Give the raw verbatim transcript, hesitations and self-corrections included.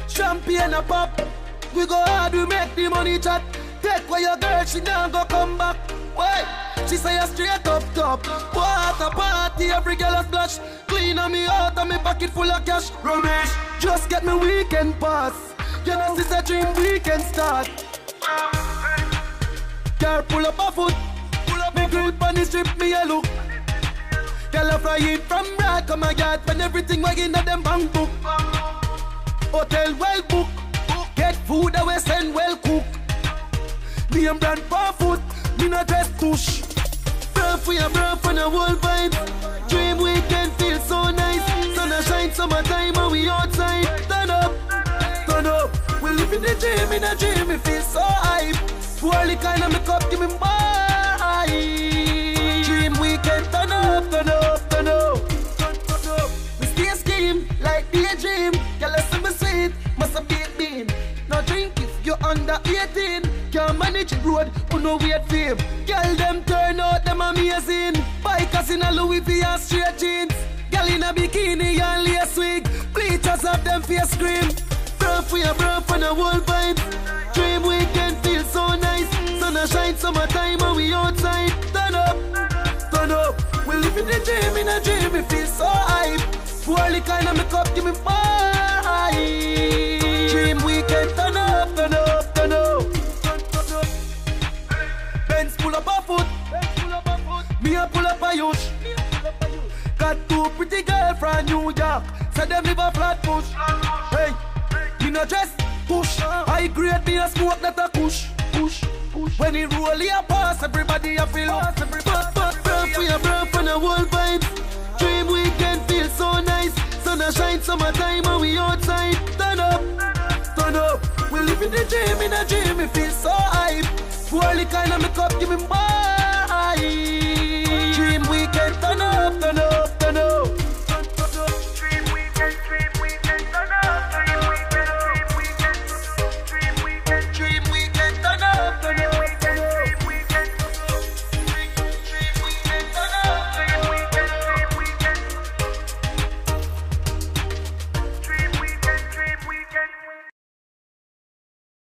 Champagne a pop. We go hard, we make the money chat. Take away your girl, she not go come back. Why? She say a straight up top. Water party, every girl a splash. Clean on me out and me pocket full of cash. Ramesh, just get me weekend pass. You know this a dream weekend start. Girl pull up a foot. Pull up me grill on the strip, me a look. Girl a fly in from rack, oh my god. When everything wagging at them bank book. Hotel well book. Get food that we send well cook. Name brand for food. Me no dress push. Bro for your bro for the whole vibe. Dream weekend feel so nice. Sun a shine summertime and we outside. Turn up, turn up. We live in the dream, in a dream, it feels so hype. Poorly kind of make up, give me more. Dream weekend, turn up, turn up, turn up, turn, turn up. We stay scheme like daydream. Girl, listen me sweet, must have beat beam. No drink if you're under eighteen. Can't manage the road, who no wait for him. Girl, them turn out, them amazing. Bikers in a Louis V and straight jeans. Girl in a bikini and lace wig. Bleachers have them face cream. Bro for your bro for the whole vibe. Dream weekend feels so nice. Sun a shine summertime and we outside. Turn up, turn up. We live in the dream, in a dream, it feels so hype. Poorly kind of make up, give me more. Dream weekend, turn up, turn up, turn up. Benz pull up a foot. Me a pull up a yush. Got two pretty girls from New York. Say them live a flat push. Hey, me no dress push. I grade me a smoke that a push. Push, push. When he roll he a pass, everybody a feel up. But, but, bro for your bro for the whole vibe. Dream weekend feels so nice. Sun a shine summertime and we outside. Turn up, turn up. We live in the dream, in a dream, it feels so hype. Poorly kind of make up, give me more.